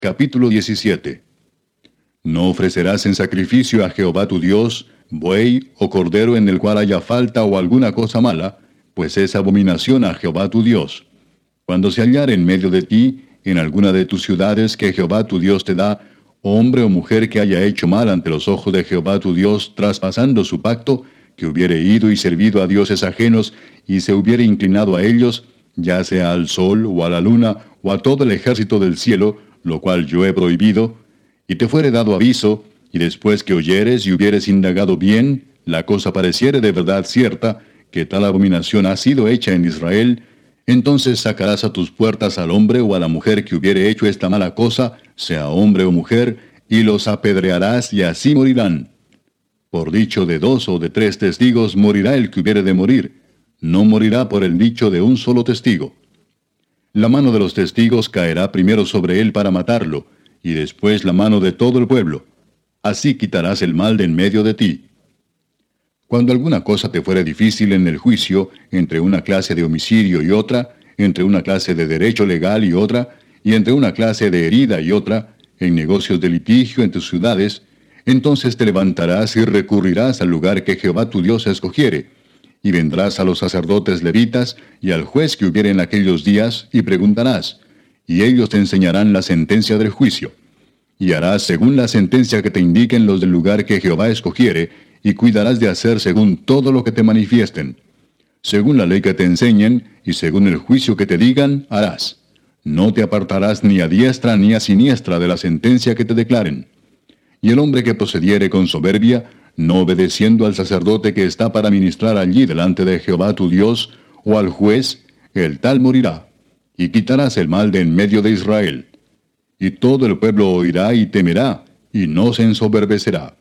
Capítulo 17. No ofrecerás en sacrificio a Jehová tu Dios buey o cordero en el cual haya falta o alguna cosa mala, pues es abominación a Jehová tu Dios. Cuando se hallare en medio de ti, en alguna de tus ciudades que Jehová tu Dios te da, hombre o mujer que haya hecho mal ante los ojos de Jehová tu Dios, traspasando su pacto, que hubiere ido y servido a dioses ajenos, y se hubiere inclinado a ellos, ya sea al sol, o a la luna, o a todo el ejército del cielo, lo cual yo he prohibido, y te fuere dado aviso, y después que oyeres y hubieres indagado bien, la cosa pareciere de verdad cierta, que tal abominación ha sido hecha en Israel, entonces sacarás a tus puertas al hombre o a la mujer que hubiere hecho esta mala cosa, sea hombre o mujer, y los apedrearás y así morirán. Por dicho de 2 o de 3 testigos morirá el que hubiere de morir, no morirá por el dicho de un solo testigo. La mano de los testigos caerá primero sobre él para matarlo, y después la mano de todo el pueblo. Así quitarás el mal de en medio de ti. Cuando alguna cosa te fuere difícil en el juicio, entre una clase de homicidio y otra, entre una clase de derecho legal y otra, y entre una clase de herida y otra, en negocios de litigio en tus ciudades, entonces te levantarás y recurrirás al lugar que Jehová tu Dios escogiere, y vendrás a los sacerdotes levitas y al juez que hubiere en aquellos días, y preguntarás, y ellos te enseñarán la sentencia del juicio. Y harás según la sentencia que te indiquen los del lugar que Jehová escogiere, y cuidarás de hacer según todo lo que te manifiesten. Según la ley que te enseñen, y según el juicio que te digan, harás. No te apartarás ni a diestra ni a siniestra de la sentencia que te declaren. Y el hombre que procediere con soberbia, no obedeciendo al sacerdote que está para ministrar allí delante de Jehová tu Dios, o al juez, el tal morirá, y quitarás el mal de en medio de Israel. Y todo el pueblo oirá y temerá, y no se ensoberbecerá.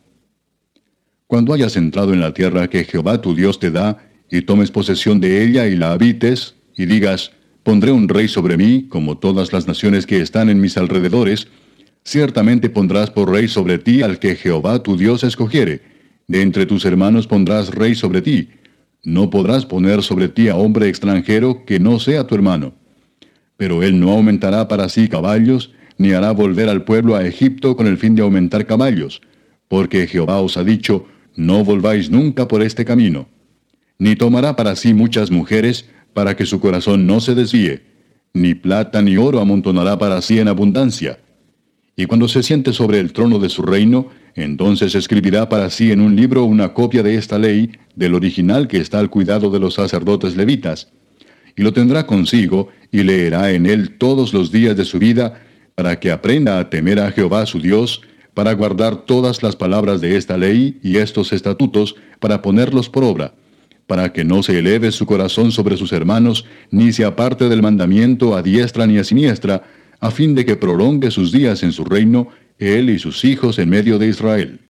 Cuando hayas entrado en la tierra que Jehová tu Dios te da, y tomes posesión de ella y la habites, y digas, pondré un rey sobre mí, como todas las naciones que están en mis alrededores, ciertamente pondrás por rey sobre ti al que Jehová tu Dios escogiere. De entre tus hermanos pondrás rey sobre ti. No podrás poner sobre ti a hombre extranjero que no sea tu hermano. Pero él no aumentará para sí caballos, ni hará volver al pueblo a Egipto con el fin de aumentar caballos, porque Jehová os ha dicho, no volváis nunca por este camino. Ni tomará para sí muchas mujeres, para que su corazón no se desvíe, ni plata ni oro amontonará para sí en abundancia. Y cuando se siente sobre el trono de su reino, entonces escribirá para sí en un libro una copia de esta ley, del original que está al cuidado de los sacerdotes levitas, y lo tendrá consigo, y leerá en él todos los días de su vida, para que aprenda a temer a Jehová su Dios, para guardar todas las palabras de esta ley y estos estatutos, para ponerlos por obra, para que no se eleve su corazón sobre sus hermanos, ni se aparte del mandamiento a diestra ni a siniestra, a fin de que prolongue sus días en su reino, él y sus hijos en medio de Israel.